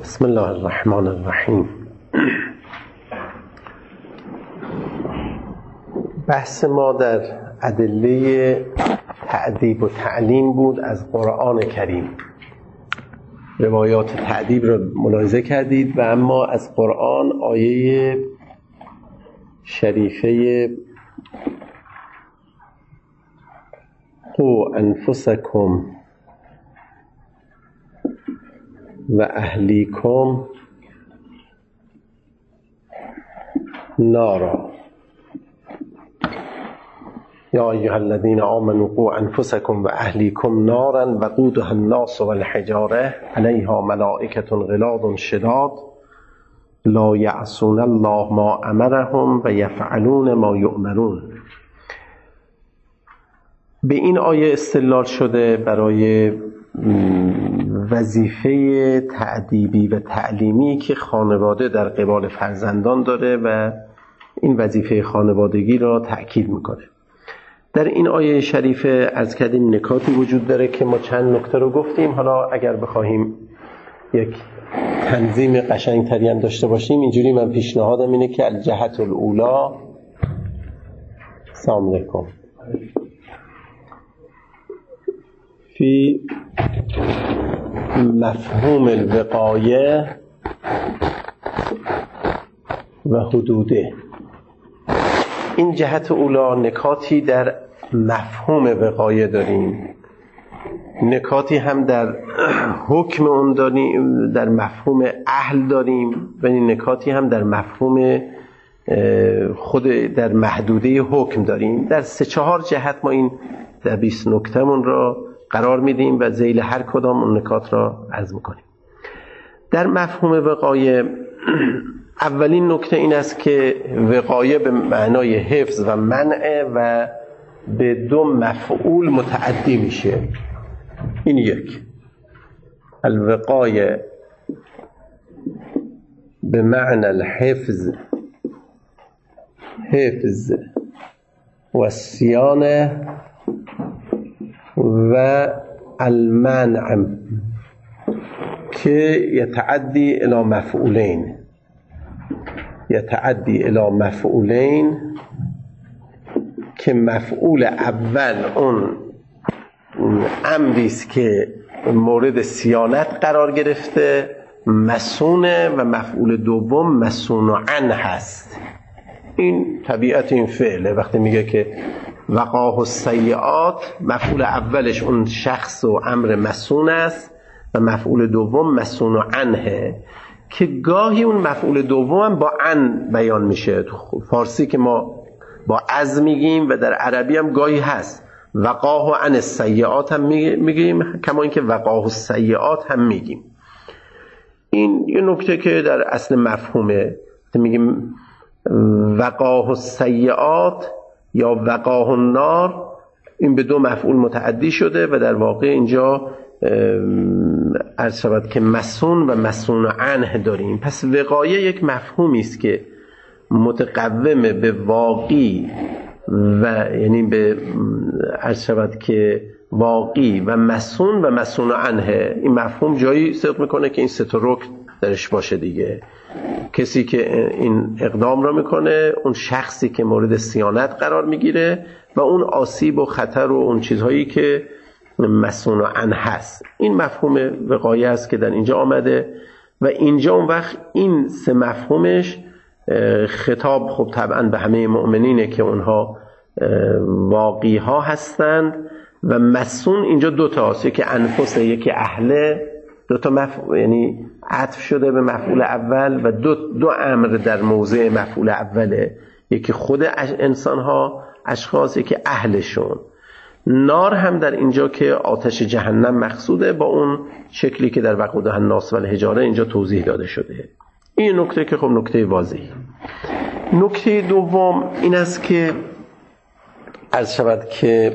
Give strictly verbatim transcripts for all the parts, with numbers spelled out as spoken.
بسم الله الرحمن الرحیم. بحث ما در ادله تأدیب و تعلیم بود از قرآن کریم. روایات تأدیب را ملاحظه کردید و اما از قرآن آیه شریفه قو انفسکم و اهلیکم نارا یا ایها الذین آمنوا قوا انفسکم و اهلیکم نارا وقودها الناس والحجاره علیها ملائکة غلاظ شداد لا یعصون الله ما امرهم و یفعلون ما یؤمرون. به این آیه استدلال شده برای وظیفه تأدیبی و تعلیمی که خانواده در قبال فرزندان داره و این وظیفه خانوادگی را تأکید میکنه. در این آیه شریفه از کردیم نکاتی وجود داره که ما چند نکته رو گفتیم. حالا اگر بخواهیم یک تنظیم قشنگتری هم داشته باشیم، اینجوری من پیشنهادم اینه که الجهت الاولا سلام علیکم فی مفهوم الوقایه و حدوده. این جهت اولا نکاتی در مفهوم وقایه داریم، نکاتی هم در حکم اون داریم، در مفهوم اهل داریم و این نکاتی هم در مفهوم خود در محدوده حکم داریم. در سه چهار جهت ما این در بیست نکتهمون را قرار میدیم و ذیل هر کدام اون نکات را عرض میکنیم. در مفهوم وقایه اولین نکته این است که وقایه به معنای حفظ و منع و به دو مفعول متعدی میشه. این یک، الوقایه به معنی الحفظ، حفظ و صیانه و المنع که یتعدی الی مفعولین، یتعدی الی مفعولین که مفعول اول اون امری است که مورد صیانت قرار گرفته مسونه و مفعول دوم مسون عن هست. این طبیعت این فعله. وقتی میگه که وقاه السیئات، مفعول اولش اون شخص و امر مسون است و مفعول دوم مسون عنه که گاهی اون مفعول دوم هم با عن بیان میشه. فارسی که ما با از میگیم و در عربی هم گاهی هست وقاه عن السیئات هم میگیم، کما اینکه وقاه السیئات هم میگیم. این یه نکته که در اصل مفهومه. میگیم وقاه السیئات یا وقاه النار، این به دو مفعول متعدی شده و در واقع اینجا عرض شود که مسون و مسون عنه داریم. پس وقایه یک مفهومی است که متقوم به واقعی و یعنی به عرض شود که واقعی و مسون و مسون عنه. این مفهوم جایی صدق میکنه که این سه تا رکن درش باشه دیگه. کسی که این اقدام را میکنه، اون شخصی که مورد صیانت قرار میگیره و اون آسیب و خطر و اون چیزهایی که مسون عنه هست. این مفهوم وقایه است که در اینجا آمده و اینجا اون وقت این سه مفهومش خطاب خب طبعا به همه مؤمنینه که اونها واقعی ها هستند و مسون اینجا دو تا هست، یکی انفس یکی اهله، دو تا مفعول یعنی عطف شده به مفعول اول و دو دو امر در موضع مفعول اوله، یکی خود انسان ها اشخاص، یکی اهلشون. نار هم در اینجا که آتش جهنم مقصوده با اون شکلی که در وقودها الناس والحجاره اینجا توضیح داده شده. این نکته که خب نکته واضحی. نکته دوم این است که عرض شود که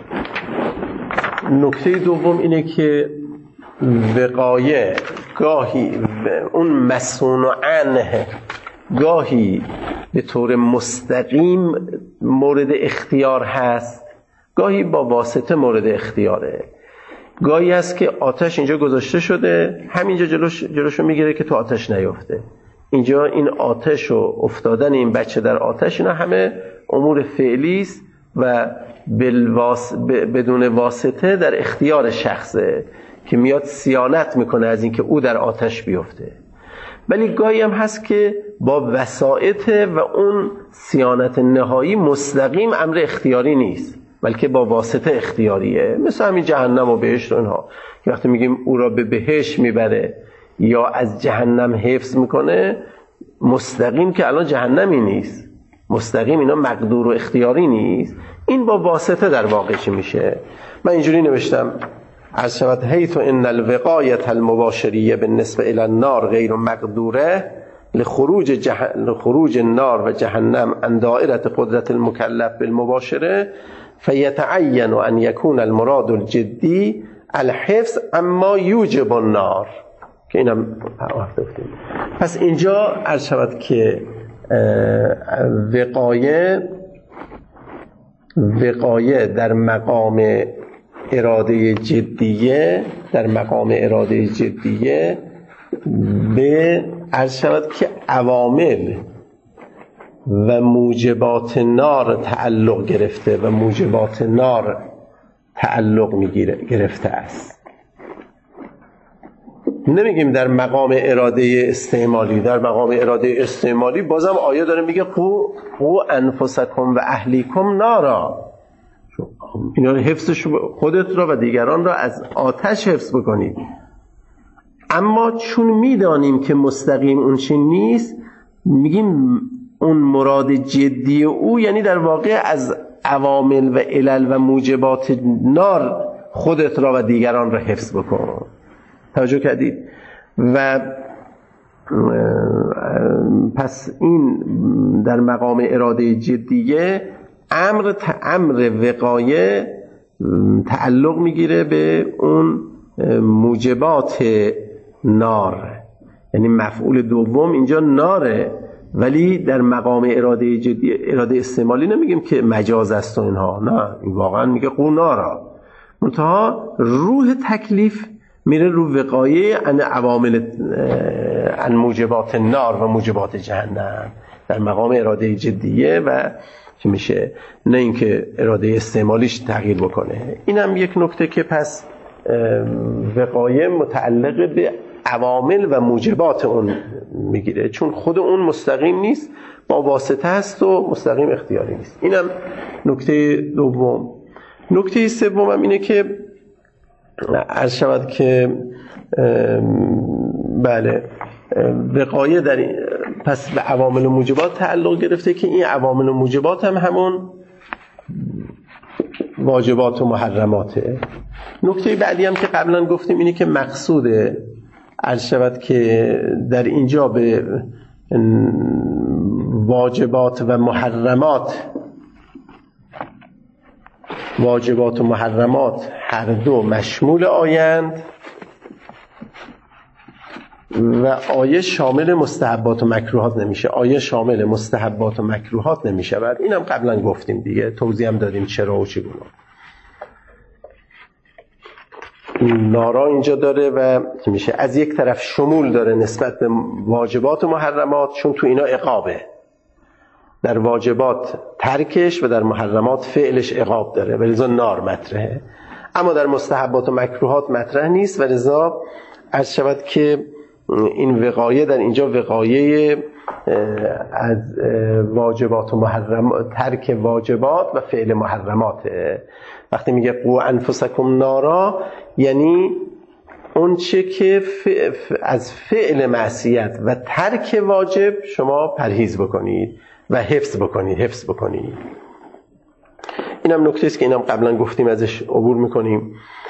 نکته دوم اینه که وقایه گاهی اون مسون عنه گاهی به طور مستقیم مورد اختیار هست، گاهی با واسطه مورد اختیاره. گاهی هست که آتش اینجا گذاشته شده، همینجا جلوش جلوشو میگیره که تو آتش نیفته. اینجا این آتش و افتادن این بچه در آتش، اینا همه امور فعلی است و بالواس... بدون واسطه در اختیار شخصه که میاد صیانت میکنه از اینکه او در آتش بیفته. ولی گاهی هم هست که با وسائط و اون صیانت نهایی مستقیم امر اختیاری نیست، بلکه با واسطه اختیاریه. مثل همین جهنم و بهشت و اینها که وقتی میگیم او را به بهشت میبره یا از جهنم حفظ میکنه، مستقیم که الان جهنمی نیست، مستقیم اینا مقدور و اختیاری نیست، این با واسطه در واقع چی میشه. من اینجوری نوشتم از شود حیث ان الوقایت المباشریه بالنسبه الى النار غیر مقدوره لخروج جه... لخروج النار و جهنم عن دائره قدرت المکلف بالمباشره فیتعین ان یکون المراد الجدی الحفظ اما یوجب النار، که اینم پس اینجا عرض شود که وقایه وقایه در مقام اراده جدیه در مقام اراده جدیه به عرض شود که عوامل و موجبات نار تعلق گرفته و موجبات نار تعلق میگیره گرفته است. نمیگیم در مقام اراده استعمالی. در مقام اراده استعمالی بازم آیه داره میگه قو قو انفسکم و اهلیکم نارا، اینا رو حفظش خودت را و دیگران را از آتش حفظ بکنید. اما چون میدانیم که مستقیم اون چیز نیست، میگیم اون مراد جدی او یعنی در واقع از عوامل و علل و موجبات نار خودت را و دیگران را حفظ بکن. توجه کردید؟ و پس این در مقام اراده جدیه امر امر وقایه تعلق میگیره به اون موجبات نار، یعنی مفعول دوم اینجا ناره، ولی در مقام اراده جدی اراده استعمالی نمیگیم که مجاز است و اینها، نه، این واقعا میگه قو نارا. منتها روح تکلیف میره رو وقایه ان عوامل ان موجبات نار و موجبات جهنم در مقام اراده جدیه و چی میشه، نه اینکه اراده استعمالیش تغییر بکنه. اینم یک نکته که پس وقایه متعلق به عوامل و موجبات اون میگیره، چون خود اون مستقیم نیست، با واسطه هست و مستقیم اختیاری نیست. اینم نکته دوم. نکته سومم اینه که عرض شود که بله وقایه در این پس به عوامل و موجبات تعلق گرفته که این عوامل و موجبات هم همون واجبات و محرماته. نکته بعدی هم که قبلا گفتیم اینه که مقصوده عرض شود که در اینجا به واجبات و محرمات واجبات و محرمات هر دو مشمول آیند و آیه شامل مستحبات و مکروهات نمیشه. آیه شامل مستحبات و مکروهات نمیشه. بعد اینم قبلا گفتیم دیگه، توضیح هم دادیم چرا و چگونه. نارا اینجا داره و میشه از یک طرف شمول داره نسبت به واجبات و محرمات، چون تو اینا عقابه، در واجبات ترکش و در محرمات فعلش عقاب داره و لذا نار مطرحه. اما در مستحبات و مکروهات مطرح نیست و لذا عرض شود که این وقایه در اینجا وقایه از واجبات و محرمات، ترک واجبات و فعل محرماته. وقتی میگه قو انفسکم نارا یعنی اون چه که از فعل معصیت و ترک واجب شما پرهیز بکنید و حفظ بکنید حفظ بکنید. اینم نکته است که اینم قبلا گفتیم، ازش عبور میکنیم.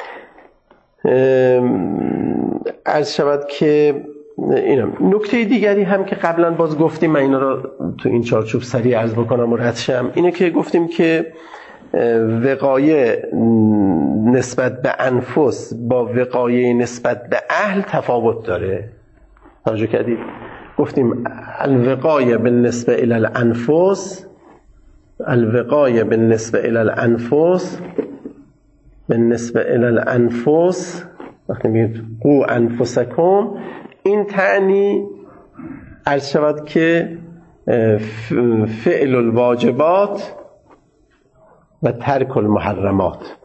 عرض شود که اینم نکته دیگری هم که قبلا باز گفتیم، من اینا رو تو این چارچوب سریع عرض بکنم و رد شم، اینه که گفتیم که وقایه نسبت به انفس با وقایه نسبت به اهل تفاوت داره. توجه کردید؟ گفتیم الوقایه بالنسبه الی الانفس الوقایه بالنسبه الی الانفس بالنسبه الی الانفس، وقتی میگید قو انفسکم، این تعنی عرض شود که فعل الواجبات و ترک المحرمات،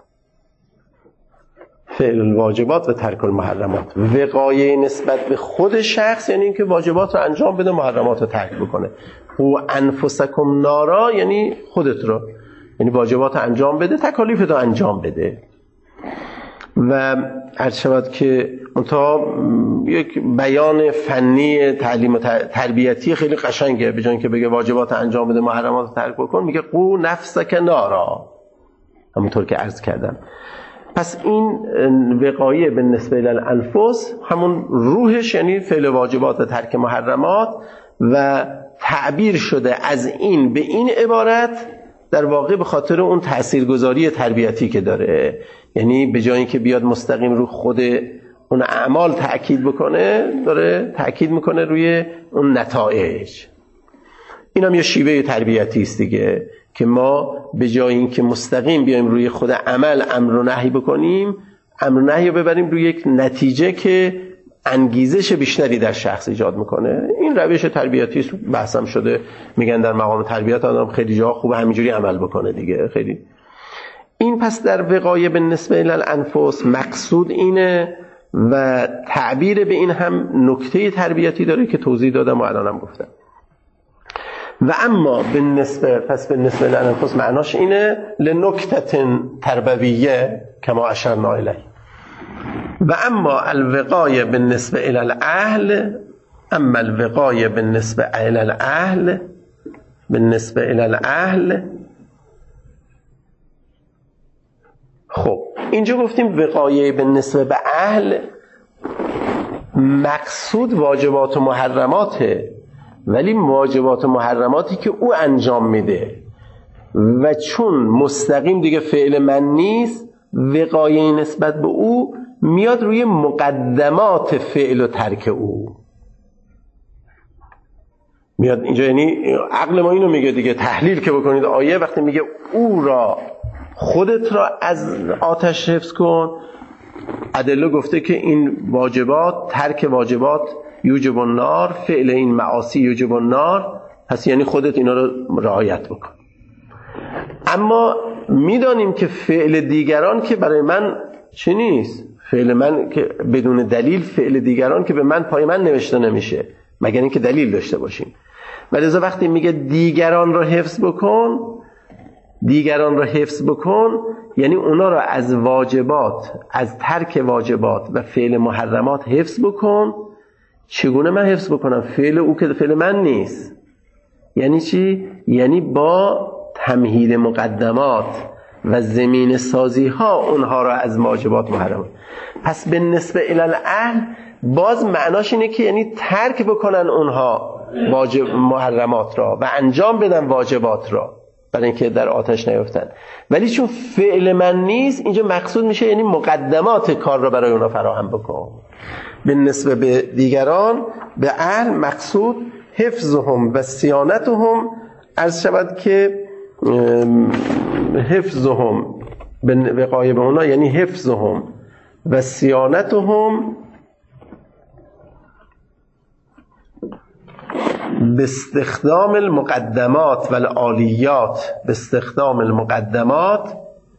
فعل الواجبات و ترک المحرمات. وقایه نسبت به خود شخص یعنی اینکه واجبات رو انجام بده، محرمات رو ترک بکنه. قو انفسکم نارا یعنی خودت رو، یعنی واجبات رو انجام بده، تکالیفت رو انجام بده. و عرض شود که منتها یک بیان فنی تعلیم و تربیتی خیلی قشنگه، به جای اینکه بگه واجبات انجام بده محرمات رو ترک بکن، میگه قو نفسک نارا، همونطور که عرض کردم. پس این وقایه به نسبه الانفس همون روحش یعنی فعل واجبات و ترک محرمات، و تعبیر شده از این به این عبارت در واقع به خاطر اون تاثیرگذاری تربیتی که داره. یعنی به جای اینکه بیاد مستقیم رو خود اون اعمال تأکید بکنه، داره تأکید میکنه روی اون نتایج. این هم یه شیوه تربیتی است دیگه، که ما به جای اینکه مستقیم بیایم روی خود عمل امر و نهی بکنیم، امر و نهی رو ببریم روی یک نتیجه که انگیزش بیشتری در شخص ایجاد میکنه. این روش تربیتی است، بحثم شده، میگن در مقام تربیت آدم خیلی جا خوبه همینجوری عمل بکنه دیگه. خیلی این پس در وقایه به نسبه الانفس مقصود اینه، و تعبیر به این هم نکته تربیتی داره که توضیح دادم و الانم گفتم. و اما به نسبه، پس به نسبه الانفس معناش اینه لنکته تربویه کما اشرنا الیه. و اما الوقایه به نسبه الی الاهل، اما الوقایه به نسبه الی الاهل، به نسبه الی الاهل. خب اینجا گفتیم وقایه به نسبه به اهل مقصود واجبات و محرماته، ولی واجبات و محرماتی که او انجام میده، و چون مستقیم دیگه فعل من نیست، وقایه نسبت به او میاد روی مقدمات فعل و ترک او میاد اینجا. یعنی عقل ما اینو میگه دیگه، تحلیل که بکنید آیه وقتی میگه او را، خودت را از آتش حفظ کن، ادله گفته که این واجبات، ترک واجبات یوجب النار، فعل این معاصی یوجب النار، پس یعنی خودت اینا رو رعایت بکن. اما میدانیم که فعل دیگران که برای من چی نیست، فعل من که بدون دلیل، فعل دیگران که به من پای من نوشته نمیشه مگر اینکه دلیل داشته باشیم. ولذا وقتی میگه دیگران رو حفظ بکن، دیگران رو حفظ بکن یعنی اونا رو از واجبات، از ترک واجبات و فعل محرمات حفظ بکن. چگونه من حفظ بکنم؟ فعل او که فعل من نیست. یعنی چی؟ یعنی با تمهید مقدمات و زمین سازی ها اونها را از واجبات محرمات. پس به نسبه الی الاهل باز معناش اینه که یعنی ترک بکنن اونها واجب محرمات را و انجام بدن واجبات را، برای اینکه در آتش نیفتن. ولی چون فعل من نیست، اینجا مقصود میشه یعنی مقدمات کار را برای اونها فراهم بکن. به نسبه به دیگران، به اهل مقصود حفظهم و صیانتهم، عرض شود که حفظهم به وقایه به اونا یعنی حفظهم و صیانتهم به استخدام المقدمات و العالیات، به استخدام المقدمات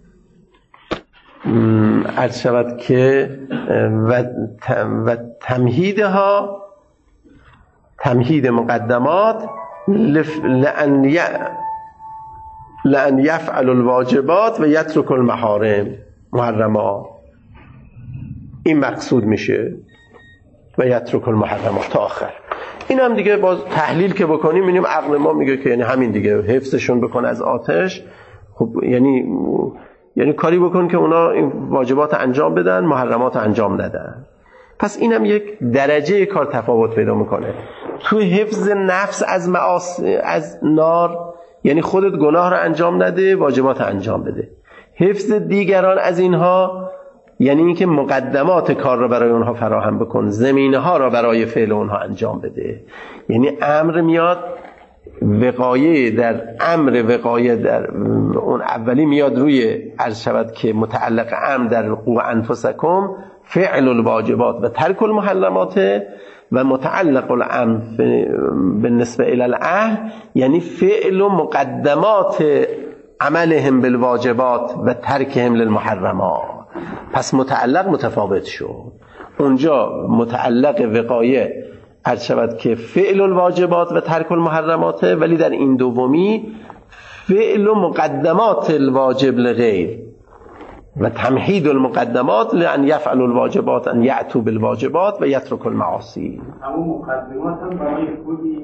عرض شود که و و تمهیدها، تمهید مقدمات لأن ی... لأن یفعل الواجبات و یترک المحارم محرمات. این مقصود میشه و یترک المحرمات تا آخر. این هم دیگه باز تحلیل که بکنیم می‌بینیم عقل ما میگه که یعنی همین دیگه، حفظشون بکن از آتش. خب یعنی یعنی کاری بکن که اونا این واجبات انجام بدن، محرمات انجام ندن. پس اینم یک درجه کار تفاوت پیدا میکنه. تو حفظ نفس از معاصی، از نار، یعنی خودت گناه رو انجام نده، واجبات انجام بده. حفظ دیگران از اینها یعنی اینکه مقدمات کار رو برای اونها فراهم بکن، زمینه ها رو برای فعل اونها انجام بده. یعنی امر میاد وقایه در امر وقایه در اون اولی میاد روی عرض شود که متعلق امر در قوا انفسکم فعل الواجبات و ترک المحرمات و متعلق الامر بالنسبه الی الاهل یعنی فعل و مقدمات عملهم بالواجبات و ترکهم للمحرمات. پس متعلق متفاوت شد. اونجا متعلق وقایه عرض شود که فعل الواجبات و ترک المحرمات، ولی در این دومی فعل و مقدمات الواجب لغیر و تمهید المقدمات لان یفعل الواجبات ان یأتوا بالواجبات و یترک المعاصی. همون مقدمات هم برای خودی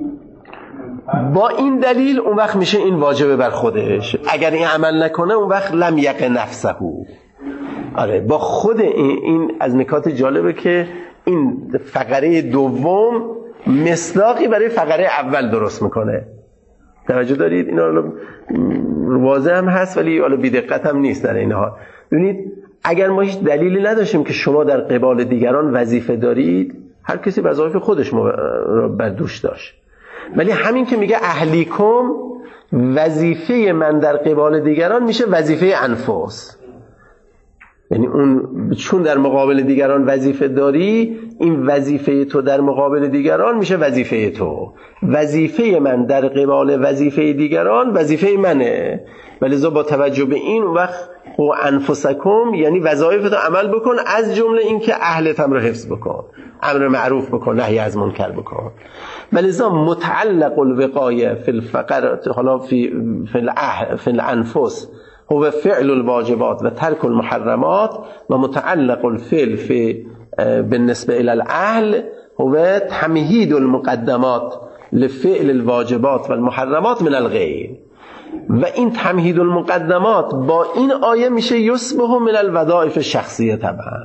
با این دلیل اون وقت میشه این واجبه بر خودش، اگر این عمل نکنه اون وقت لم یق نفسه. آره با خود این, این از نکات جالبه که این فقره دوم مصداقی برای فقره اول درست میکنه. توجه دارید؟ اینا واضح هم هست ولی حالا بی دقت هم نیست در این حال. ببینید اگر ما هیچ دلیلی نداشتیم که شما در قبال دیگران وظیفه دارید، هر کسی وظایف خودش رو بر دوش داشت، ولی همین که میگه اهلیکم وظیفه من در قبال دیگران میشه وظیفه انفس، یعنی اون چون در مقابل دیگران وظیفه داری، این وظیفه تو در مقابل دیگران میشه وظیفه تو. وظیفه من در قبال وظیفه دیگران وظیفه منه، ولذا با توجه به این وقت و انفسکم یعنی وظایفتو عمل بکن، از جمله این که اهلت هم رو حفظ بکن، امر معروف بکن، نهی از منکر بکن. ولذا متعلق الوقایه فی الفقرات حالا فی فی الاهل فی الانفس هو فعل الواجبات و ترک المحرمات و متعلق الفعل فی بالنسبه الى الاهل هو تمهید المقدمات لفعل الواجبات و المحرمات من الغیر. و این تمهید المقدمات با این آیه میشه یصبح من الوظائف الشخصیه طبعا.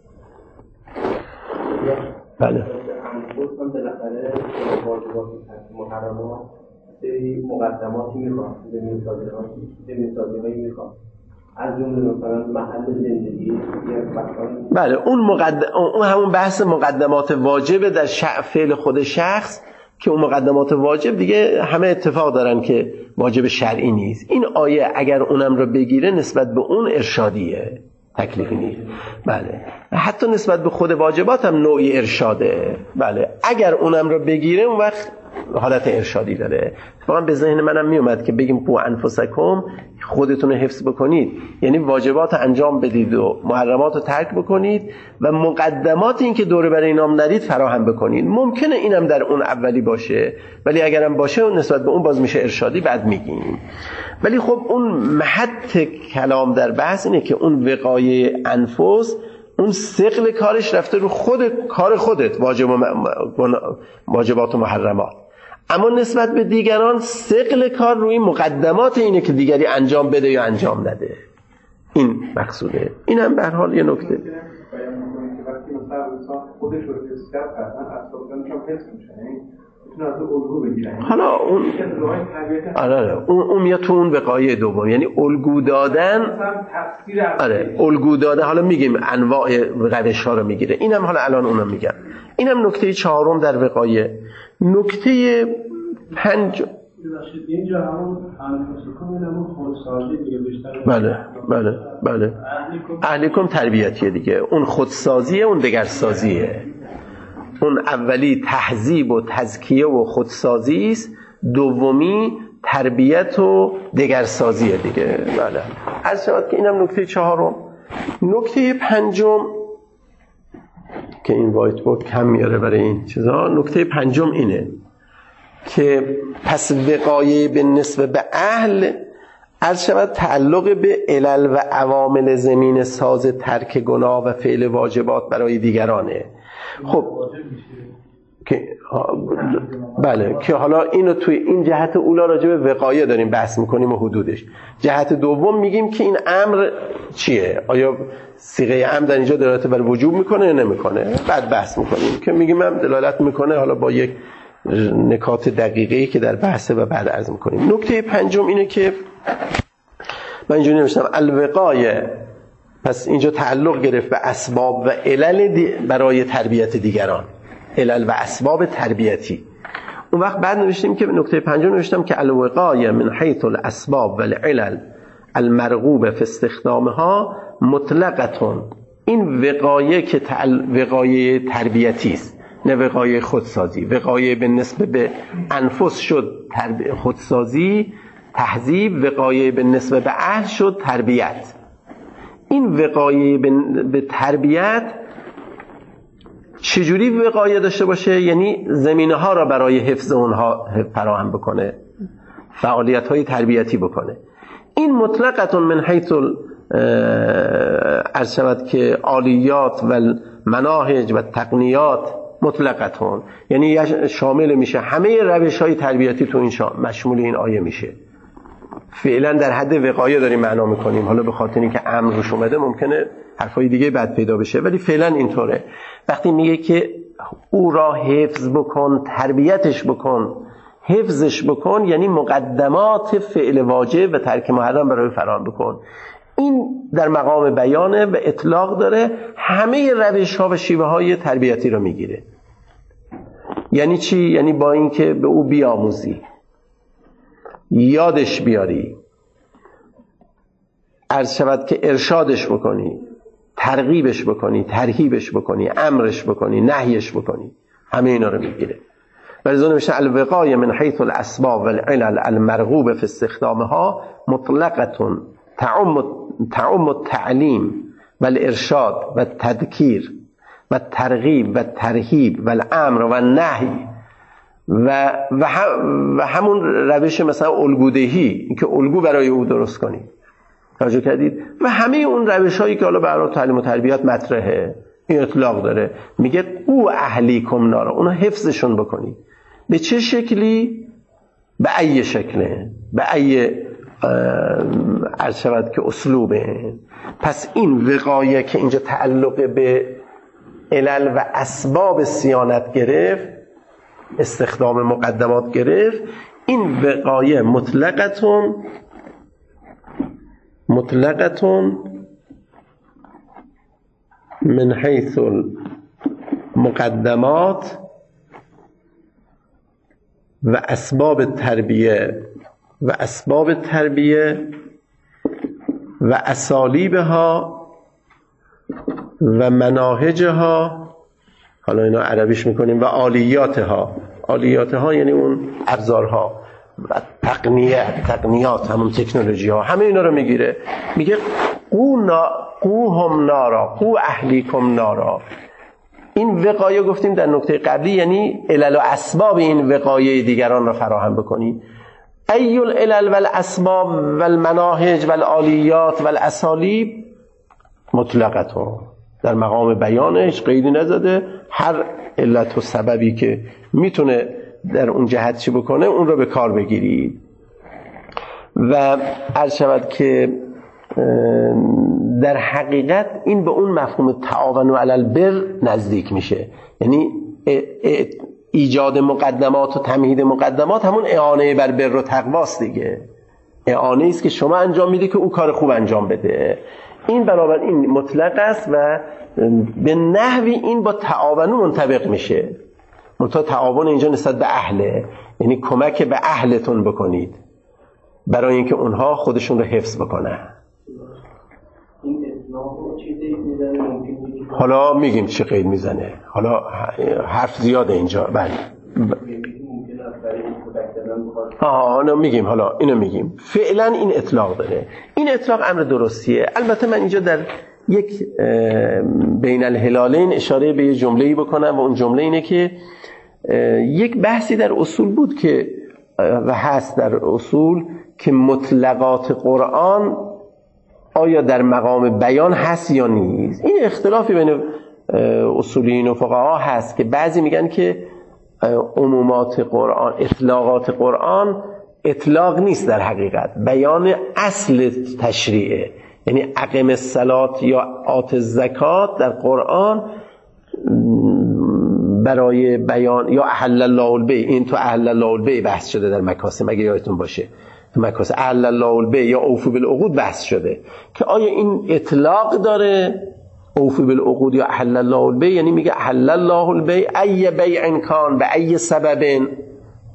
بله محرمات سری مقدماتی میخوام، زمین‌سازی میخوام، از جمله مثلا محل زندگی. بله اون مقدم اون همون بحث مقدمات واجب در فعل خود شخص که اون مقدمات واجب دیگه همه اتفاق دارن که واجب شرعی نیست. این آیه اگر اونم رو بگیره نسبت به اون ارشادیه، تکلیفی نیست. بله حتی نسبت به خود واجبات هم نوعی ارشاده. بله اگر اونم رو بگیره اون وقت حالت ارشادی داره. اتفاقا به ذهن منم می اومد که بگیم قوا انفسکم خودتون رو حفظ بکنید، یعنی واجبات انجام بدید و محرمات رو ترک بکنید و مقدمات این که دوره برای اینام ندید فراهم بکنید. ممکنه اینم در اون اولی باشه، ولی اگرم باشه نسبت به اون باز میشه ارشادی، بعد میگیم. ولی خب اون محط کلام در بحث اینه که اون وقایه انفس اون ثقل کارش رفته رو خود کار خودت، واجب و واجبات و محرمات، اما نسبت به دیگران ثقل کار روی مقدمات اینه که دیگری انجام بده یا انجام نده. این مقصوده. این هم به هر حال یه نکته. حالا اون آره اون اون میاد تو اون وقایع دوم، یعنی الگو دادن. آره الگو دادن. حالا میگیم انواع روش ها رو میگیره. اینم حالا الان اونم میگم. اینم نکته چهارم در وقایع. نکته پنج اینجا همون انفسکم همون خودسازی دیگه بیشتر. بله بله بله اهلیکم تربیتیه دیگه. اون خودسازیه، اون دگرسازیه. اون اولی تهذیب و تزکیه و خودسازی است، دومی تربیت و دگرسازیه دیگه. بله عرض شود که اینم نکته چهارم. نکته پنجم که این وایت بورد کم میاره برای این چیزا، نکته پنجم اینه که پس وقایه به نسبت به اهل عرض شود تعلق به علل و عوامل زمین ساز ترک گناه و فعل واجبات برای دیگرانه. خب که بله که حالا اینو توی این جهت اولا راجع به وقایه داریم بحث میکنیم و حدودش. جهت دوم میگیم که این امر چیه، آیا صیغه امر در اینجا دلالت بر وجوب میکنه یا نمیکنه، بعد بحث میکنیم که میگیم هم دلالت میکنه، حالا با یک نکات دقیقی که در بحثه و بعد عرض میکنیم. نکته پنجم اینه که من اینجا نوشتم الوقایه، پس اینجا تعلق گرفت به اسباب و علل برای تربیت دیگران، علل و اسباب تربیتی. اون وقت بعد نوشتیم که نکته پنجم نوشتم که الوقایه من حیث الاسباب والعلل المرغوب فی استخدامها مطلقتون. این وقایه که وقایه تربیتی است، نه وقایه خودسازی. وقایه به نسبت به انفس شد خودسازی تهذیب، وقایه به نسبت به اهل شد تربیت. این وقایه به تربیت چجوری وقایه داشته باشه؟ یعنی زمینه ها را برای حفظ اونها فراهم بکنه، فعالیت های تربیتی بکنه. این مطلقتون من حیث عرض شود که آلیات و مناهج و تقنیات مطلقتون، یعنی شامل میشه همه روش های تربیتی تو این مشمول این آیه میشه. فعلا در حد وقایه داریم معنا میکنیم، حالا به خاطر اینکه امر روش اومده ممکنه حرفای دیگه بعد پیدا بشه، ولی فعلا اینطوره. وقتی میگه که او را حفظ بکن، تربیتش بکن، حفظش بکن، یعنی مقدمات فعل واجب و ترک محرم برای فراهم بکن. این در مقام بیانه و اطلاق داره، همه روش ها و شیوه های تربیتی رو میگیره. یعنی چی؟ یعنی با اینکه به او بیاموزی، یادش بیاری، عرض شود که ارشادش بکنی، ترغیبش بکنی، ترهیبش بکنی، امرش بکنی، نهیش بکنی، همه اینا رو میگیره. ولذا نوشته الوقایه من حیث الاسباب والعلل المرغوب فی استخدامها مطلقتون تعم تعم التعلیم والارشاد والتذکیر والترغیب والترهیب والامر والنهی و و, هم و همون روش مثلا الگودهی، اینکه الگو برای او درست کنی. توجه کردید؟ و همه اون روش هایی که حالا برای تعلیم و تربیت مطرحه، این اطلاق داره. میگه او اهلیکم نارا، اونا حفظشون بکنی. به چه شکلی؟ به ای شکله، به ای عرض شود که اسلوبه. پس این وقایه که اینجا تعلق به علل و اسباب صیانت گرفت، استخدام مقدمات گرفت، این وقایه مطلقتون مطلقتون من حیث المقدمات و اسباب تربیه و اسباب تربیه و اسالیبها و مناهجها، حالا اینا عربیش میکنیم، و آلیاتها. آلیاتها یعنی اون ابزارها و تقنیه، تقنیات، همون تکنولوژی ها، همه اینا رو میگیره. میگه قو نا قو هم نارا، قو اهلیکم نارا. این وقایه گفتیم در نکته قبلی، یعنی علل و اسباب این وقایه دیگران را فراهم بکنی. ای العلل والاسباب والمناهج والالیات والاسالیب مطلقتون، در مقام بیانش قیدی نزده، هر علت و سببی که میتونه در اون جهت چی بکنه اون رو به کار بگیرید. و عرض شود که در حقیقت این به اون مفهوم تعاونوا علی البر نزدیک میشه. یعنی ایجاد مقدمات و تمهید مقدمات همون اعانه بر بر و تقواست دیگه. اعانه است که شما انجام میده که او کار خوب انجام بده. این بنابراین مطلق است و به نحوی این با تعاونو منطبق میشه. منتها تعاون اینجا نسبت به اهله، یعنی کمک به اهلتون بکنید برای اینکه اونها خودشون رو حفظ بکنن. حالا میگیم چه قید میزنه، حالا حرف زیاده اینجا. بله آها اینو میگیم، حالا اینو میگیم. فعلا این اطلاق داره، این اطلاق امر درستیه. البته من اینجا در یک بین الهلالین اشاره به یه جمله‌ای بکنم و اون جمله اینه که یک بحثی در اصول بود که و هست در اصول که مطلقات قرآن آیا در مقام بیان هست یا نیست. این اختلافی بین اصولیین و فقها هست که بعضی میگن که عمومات قرآن، اطلاقات قرآن اطلاق نیست، در حقیقت بیان اصل تشریعه. یعنی اقم الصلات یا آت الزکات در قرآن برای بیان، یا احل الله البیع، این تو احل الله البیع بحث شده در مکاسب، اگه یادتون باشه تو مکاسب احل الله البیع یا اوفوا بالعقود بحث شده که آیا این اطلاق داره اوفوا بالعقود یا احل الله البیع. یعنی میگه احل الله البیع ای بیع کان به ای سبب،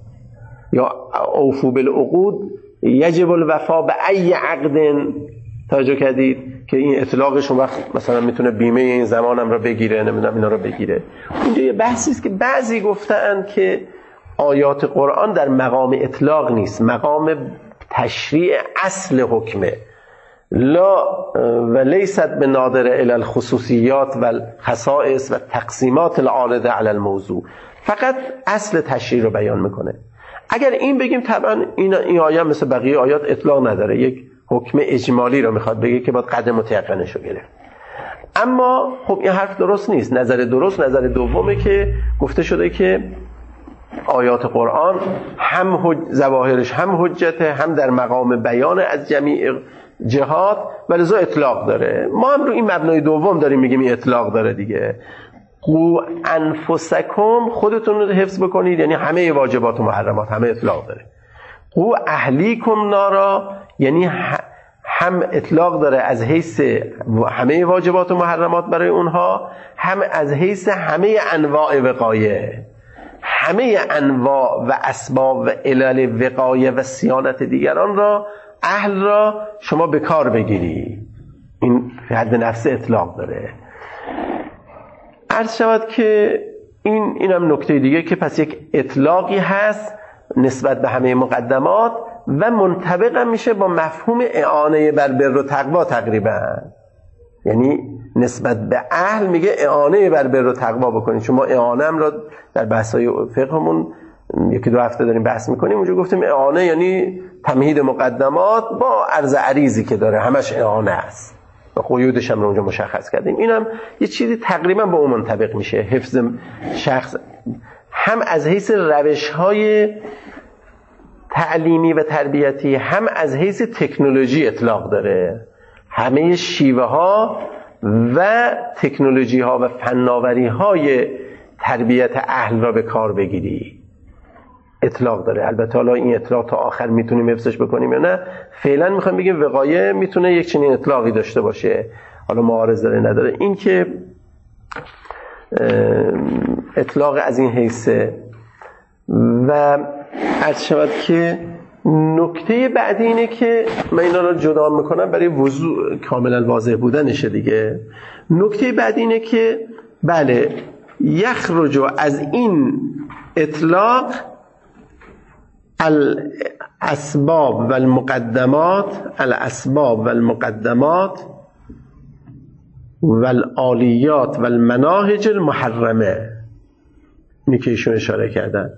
یا اوفو بالعقود یجب الوفا به ای عقد. توجه کردید که این اطلاقش اون وقت مثلا میتونه بیمه این زمانم رو بگیره، نمیدونم اینا رو بگیره. اینجا یه بحثی است که بعضی گفتن که آیات قرآن در مقام اطلاق نیست، مقام تشریع اصل حکمه. لا و لیست بنادر الی الخصوصیات و الخصائص و تقسیمات العارضه علی الموضوع، فقط اصل تشریع رو بیان میکنه. اگر این بگیم طبعا این این آیه مثل بقیه آیات اطلاق نداره، یک حکم اجمالی رو میخواد بگه که باید قدر متیقنش رو گرفت. اما خب این حرف درست نیست. نظر درست نظر دومه که گفته شده که آیات قرآن هم حج... ظواهرش هم حجته، هم در مقام بیان از جمیع جهات و لذا اطلاق داره. ما هم رو این مبنای دوم داریم میگیم این اطلاق داره دیگه. قو انفسکم، خودتون رو حفظ بکنید، یعنی همه واجبات و محرمات همه اطلاق داره. قو اهلیکم نارا، یعنی هم اطلاق داره از حیث همه واجبات و محرمات برای اونها، هم از حیث همه انواع وقایه، همه انواع و اسباب و علل وقایه و صیانت دیگران را، اهل را شما به کار بگیری. این حد نفس اطلاق داره. عرض شود که این اینم نکته دیگه که پس یک اطلاقی هست نسبت به همه مقدمات و منطبق هم میشه با مفهوم اعانه بر بر و تقوا تقریبا. یعنی نسبت به اهل میگه اعانه بر بر و تقوا بکنید. چون ما اعانه هم را در بحث‌های فقهمون یکی دو هفته داریم بحث میکنیم، اونجا گفتیم اعانه یعنی تمهید مقدمات با عرض عریضی که داره، همش اعانه است و قیودش هم رو اونجا مشخص کردیم. اینم یه چیزی تقریبا با اون منطبق میشه. حفظ شخص هم از حیث روش‌های تعلیمی و تربیتی، هم از حیث تکنولوژی اطلاق داره. همه شیوه ها و تکنولوژی ها و فناوری های تربیت اهل را به کار بگیری اطلاق داره. البته حالا این اطلاق تا آخر میتونیم حفظش بکنیم یا نه، فعلا میخوایم بگیم وقایه میتونه یک چنین اطلاقی داشته باشه، حالا معارض داره نداره. این که اطلاق از این حیثه. و عرض شود که نکته بعدی اینه که من اینا رو جدا میکنم برای وضوح کاملا واضح بودنشه دیگه. نکته بعدی اینه که بله یخرج از این اطلاق الاسباب و المقدمات الاسباب و المقدمات و الآلیات و المناهج المحرمه. اینی که ایشون اشاره کردن،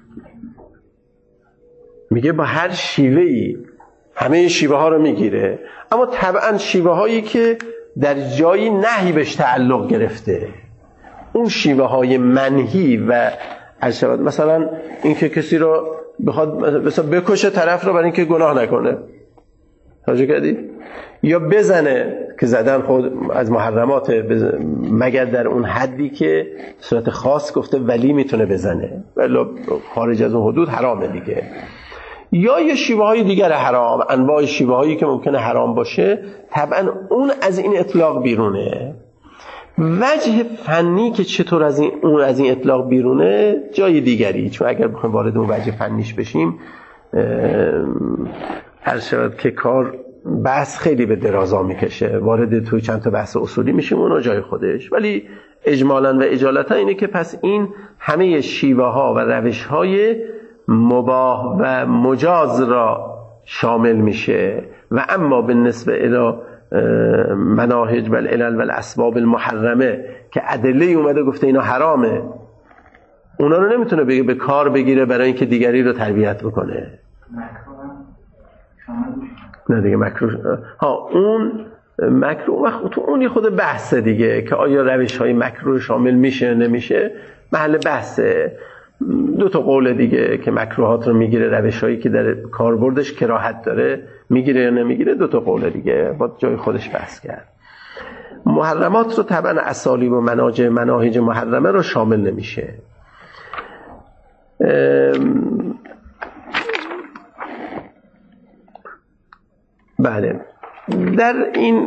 میگه با هر شیوهی همه شیوه ها رو میگیره، اما طبعا شیوه هایی که در جایی نهی بهش تعلق گرفته، اون شیوه های منهی و عجب، مثلا اینکه کسی رو بخواد مثلا بکشه طرف رو برای اینکه گناه نکنه، توجه کردی؟ یا بزنه که زدن خود از محرمات مگر در اون حدی که صورت خاص گفته ولی میتونه بزنه، ولی خارج از اون حدود حرامه دیگه. یا یه شیوه های دیگر حرام، انواع شیوه هایی که ممکنه حرام باشه، طبعا اون از این اطلاق بیرونه. وجه فنی که چطور از این اون از این اطلاق بیرونه جای دیگری، چون اگر بخوایم وارد اون وجه فنیش بشیم هر شود که کار بحث خیلی به درازا میکشه، وارد توی چند تا بحث اصولی میشیم، اونها جای خودش. ولی اجمالاً و اجالتا اینه که پس این همه شیوه ها و روش های مباح و مجاز را شامل میشه. و اما بالنسبه الی مناهج و العلل و الاسباب المحرمه که ادله اومده گفته اینا حرامه، اونا رو نمیتونه بگه به کار بگیره برای اینکه دیگری رو تربیت بکنه. نه دیگه مکروه ها اون مکروه وقت تو اون خود بحثه دیگه که آیا روش های مکروه شامل میشه نمیشه، محل بحثه. دو تا قول دیگه که مکروهات رو میگیره، روش هایی که در کاربردش کراهت داره میگیره یا نمیگیره، دو تا قول دیگه با جای خودش بحث کرد. محرمات رو طبعا اسالیب و مناهج مناهج محرمه رو شامل نمیشه. بله در این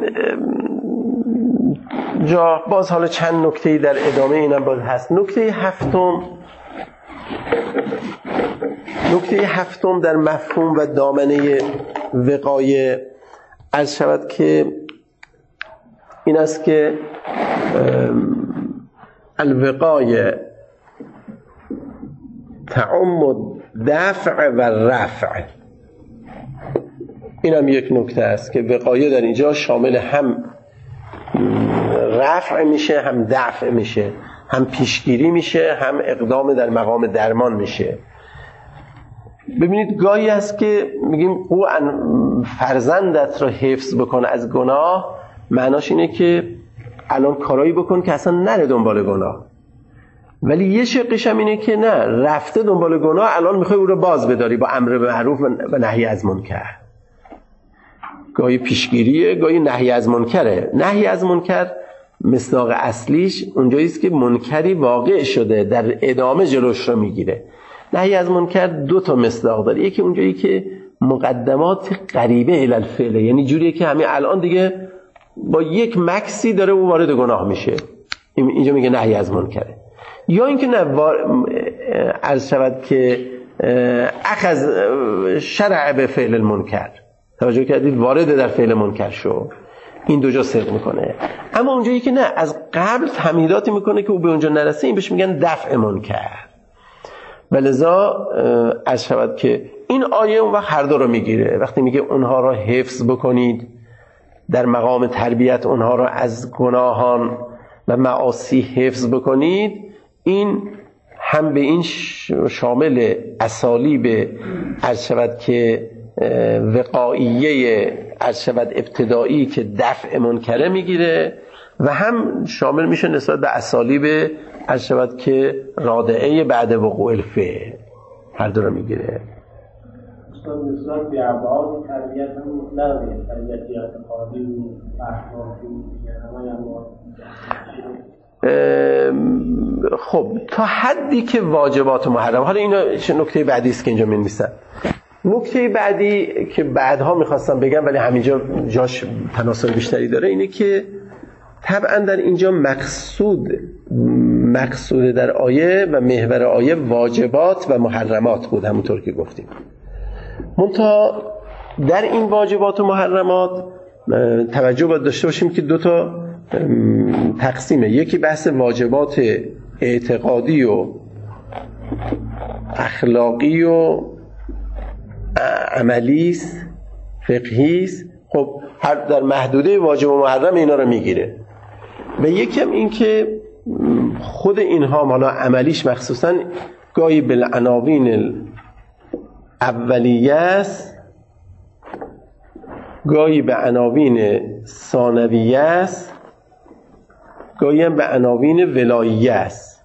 جا باز حالا چند نکته در ادامه اینم باز هست. نکته هفتم نکته هفتم در مفهوم و دامنه وقایه عرض شود که این است که الوقایه تعم دفع و رفع. این هم یک نکته است که وقایه در اینجا شامل هم رفع میشه، هم دفع میشه، هم پیشگیری میشه، هم اقدام در مقام درمان میشه. ببینید گاهی است که میگیم او فرزندت را حفظ بکن از گناه، معناش اینه که الان کارایی بکن که اصلا نره دنبال گناه. ولی یه شقش هم اینه که نه، رفته دنبال گناه، الان میخوای او رو باز بداری با امر به معروف و نهی از منکر. گاهی پیشگیریه، گاهی نهی از منکره. نهی از منکر مصداق اصلیش اونجایی است که منکری واقع شده در ادامه جلوش رو میگیره. نهی از منکر دو تا مصداق داره. یکی اونجایی که مقدمات قریبه الی الفعل، یعنی جوریه که همین الان دیگه با یک مکسی داره او وارد گناه میشه، اینجا میگه نهی از منکره. یا اینکه نه عرض شود که اخذ شرع به فعل المنکر، توجه کردید وارد در فعل منکر شو، این دو جا صدق میکنه. اما اونجایی که نه، از قبل تمهیداتی میکنه که او به اونجا نرسه، این بهش میگن دفع منکر. ولذا عرض شود که این آیه اون وقت هر دو رو میگیره. وقتی میگه اونها را حفظ بکنید، در مقام تربیت اونها را از گناهان و معاصی حفظ بکنید، این هم به این شامل اسالیب عرض شود که وقاییه عرض شود ابتدایی که دفع منکره میگیره، و هم شامل میشه نسبت به اسالیب عرض شود که رادعه بعد وقوع الفعل. هر دو رو میگیره. استاد نسبت به ابعاد تربیت هم مطلق نیست، تربیت اعتقادی و اخلاقی و خب تا حدی که واجبات محرم. حالا اینا نکته بعدی است که اینجا می‌نویسم. نکته بعدی که بعدها میخواستم بگم ولی همینجا جاش تناسب بیشتری داره، اینه که طبعا در اینجا مقصود مقصود در آیه و محور آیه واجبات و محرمات بود، همونطور که گفتیم. منتها در این واجبات و محرمات توجه باید داشته باشیم که دو تا تقسیمه. یکی بحث واجبات اعتقادی و اخلاقی و عملی است، فقهی است. خب هر در محدوده واجب و محرم اینا رو میگیره. و یکم این که خود اینها حالا عملیش مخصوصا گاهی بالعناوین اولیه است، گاهی به عناوین ثانویه است، گاهی هم به عناوین ولاییه است.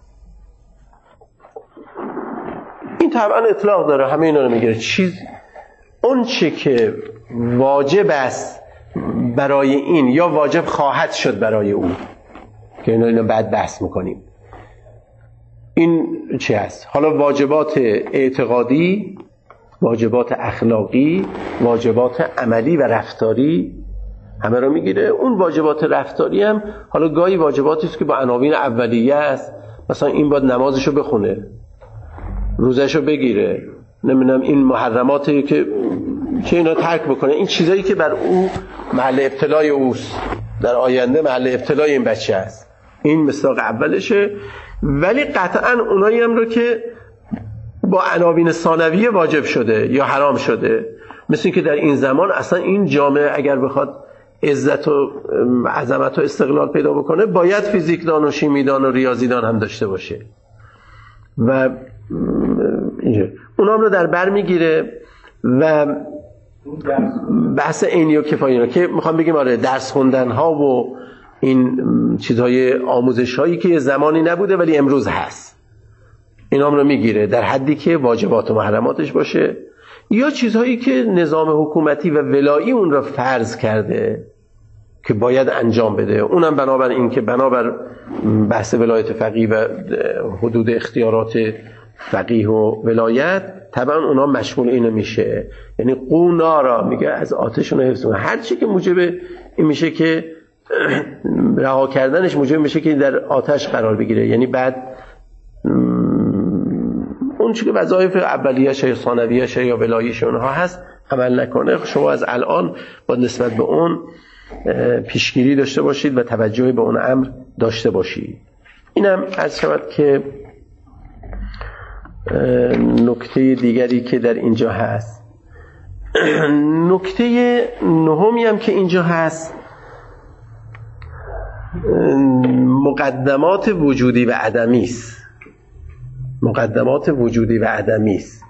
این طبعا اطلاق داره، همه اینا رو میگیره. چیز اون چه که واجب است برای این یا واجب خواهد شد برای او، که اینا اینا بعد بحث میکنیم، این چه است؟ حالا واجبات اعتقادی، واجبات اخلاقی، واجبات عملی و رفتاری همه رو میگیره. اون واجبات رفتاری هم حالا گاهی واجباتی است که با عناوین اولیه است، مثلا این باید نمازشو بخونه، روزشو بگیره، نمیدونم این محرماتی که چه اینا ترک بکنه، این چیزایی که بر او محل ابتلای اوست، در آینده محل ابتلای این بچه است. این مصداق اولشه. ولی قطعا اونایی هم رو که با عناوین ثانویه واجب شده یا حرام شده، مثل این که در این زمان اصلا این جامعه اگر بخواد عزت و عظمت و استقلال پیدا بکنه، باید فیزیکدان و شیمیدان و ریاضیدان هم داشته باشه. و اینجا اونا هم رو در بر میگیره. و بحث عینی و کفایی رو که میخوام بگیم آره درس خوندن ها و این چیزهای آموزش هایی که زمانی نبوده ولی امروز هست، اینا هم رو میگیره در حدی که واجبات و محرماتش باشه، یا چیزهایی که نظام حکومتی و ولایی اون رو فرض کرده که باید انجام بده، اونم بنابر این که بنابر بحث ولایت فقیه و حدود اختیارات فقیه و ولایت طبعا اونا مشمول اینو میشه. یعنی قو نارا میگه از آتشون رو حفظ کنه، هر چی که موجب این میشه که رها کردنش موجب میشه که در آتش قرار بگیره. یعنی بعد اون چیزی که وظایف اولیه‌شه یا ثانویه‌شه یا ولاییش اونها هست عمل نکنه، شما از الان با نسبت به اون پیشگیری داشته باشید و توجه به اون امر داشته باشید. اینم عرض شود که نکته دیگری که در اینجا هست. نکته نهمی هم که اینجا هست مقدمات وجودی و عدمی است. مقدمات وجودی و عدمی است.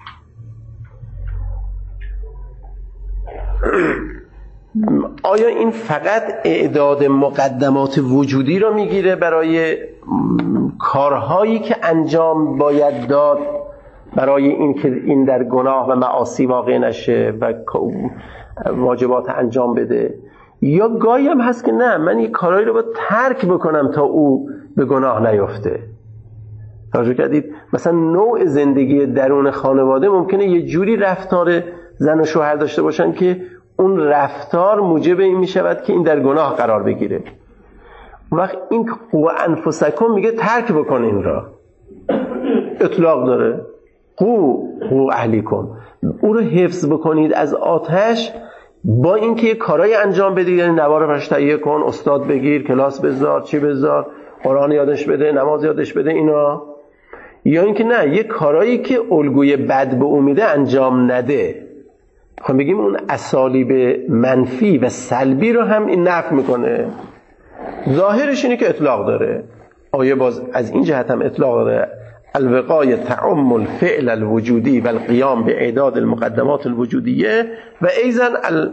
آیا این فقط اعداد مقدمات وجودی را میگیره برای کارهایی که انجام باید داد برای این که این در گناه و معاصی واقع نشه و واجبات انجام بده، یا گاهی هم هست که نه، من این کارهایی رو باید ترک بکنم تا او به گناه نیفته؟ توجه کردید؟ مثلا نوع زندگی درون خانواده ممکنه یه جوری رفتار زن و شوهر داشته باشن که اون رفتار موجب این می شود که این در گناه قرار بگیره. وقت این قو انفسکم میگه ترک بکن این را، اطلاق داره، قو قو اهلیکم، او رو حفظ بکنید از آتش، با اینکه یه کارهای انجام بدید، یعنی نوار پرش تهیه کن، استاد بگیر، کلاس بذار، چی بذار، قرآن یادش بده، نماز یادش بده، اینا. یا اینکه نه، یه کارهایی که الگوی بد به او میده انجام نده. خب بگیم اون اسالیب منفی و سلبی رو هم این نفی میکنه. ظاهرش اینه که اطلاق داره. آیه باز از این جهت هم اطلاق داره: الوقایه تعم الفعل الوجودی و القیام به اعداد المقدمات الوجودیه و ایضا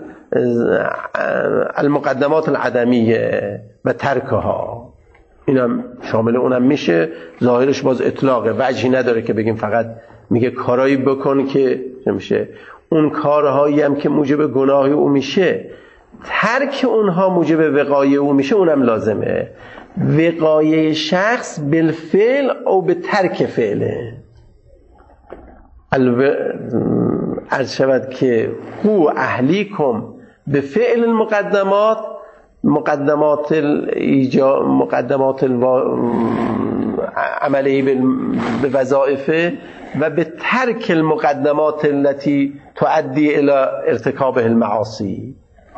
المقدمات العدمیه و ترکها. اینم شامل اونم میشه. ظاهرش باز اطلاقه، وجهی نداره که بگیم فقط میگه کارایی بکن که نمیشه. اون کارهایی هم که موجب گناه او میشه، ترک اونها موجب وقایه او میشه، اونم لازمه. وقایه شخص بالفعل او به ترک فعله. الو... عرض شود که قو اهلیکم به فعل المقدمات، مقدمات الایجا مقدمات الوا... عملی به وظائفه، و به ترک المقدمات التي تؤدي الى ارتكاب المعاصی.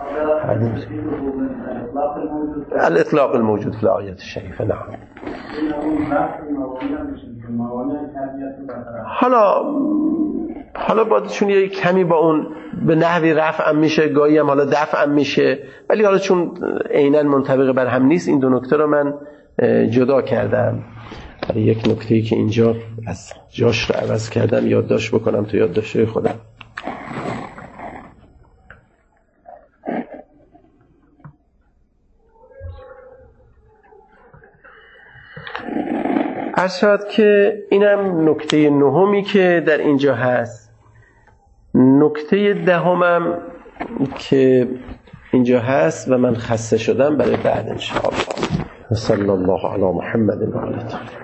الاطلاق الموجود في الآية الشريفة. نعم. حالا حالا باید یه کمی با اون به نحوی رفع هم میشه، گاهی هم حالا دفع هم میشه، ولی حالا چون عیناً منطبق بر هم نیست، این دو نکته رو من جدا کردم. یک نکته‌ای که اینجا از جاش رو عوض کردم یادداشت بکنم تو یادداشت‌های خودم. عرض شد که اینم نکته نهمی که در اینجا هست. نکته دهمم که اینجا هست و من خسته شدم برای بعد ان شاء الله. صلی الله علی محمد و آله.